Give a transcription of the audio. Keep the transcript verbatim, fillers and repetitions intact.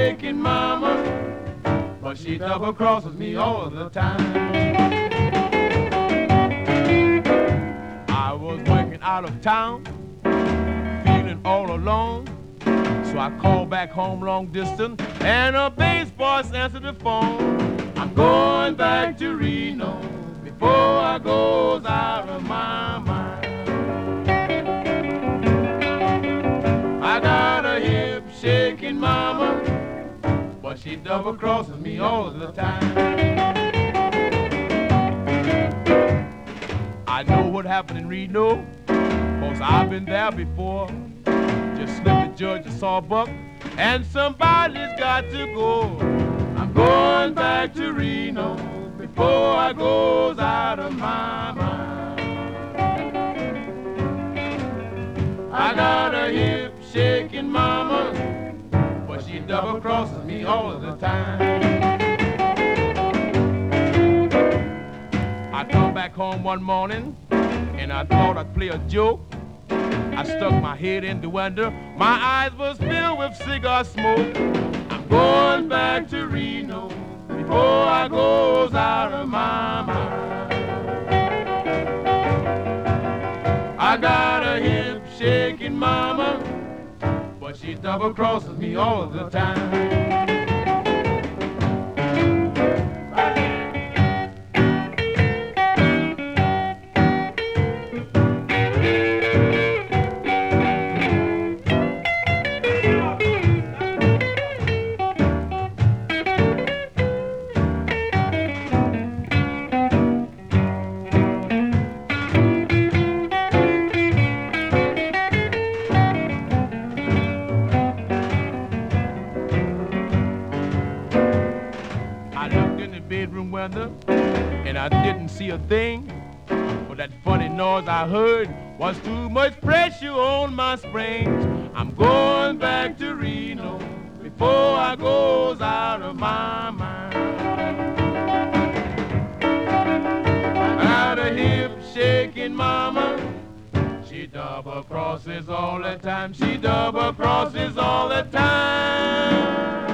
shaking mama, but she double crosses me all the time. I was working out of town, feeling all alone, so I called back home long distance, and a bass voice answered the phone. I'm going back to Reno before I goes out of my mind. I got a hip shaking mama, but she double crosses me all the time. I know what happened in Reno, cause I've been there before. Just slipped the judge a sawbuck, and somebody's got to go. I'm going back to Reno before I goes out of my mind. I got a hip shaking mama, but she double crosses me all the time. I come back home one morning, and I thought I'd play a joke. I stuck my head in the window, my eyes was filled with cigar smoke. I'm going back to Reno before I goes out of my mind. I got a hip shaking mama, but she double crosses me all the time. And I didn't see a thing, but that funny noise I heard was too much pressure on my springs. I'm going back to Reno before I goes out of my mind. I got a hip shaking mama, she double crosses all the time, she double crosses all the time.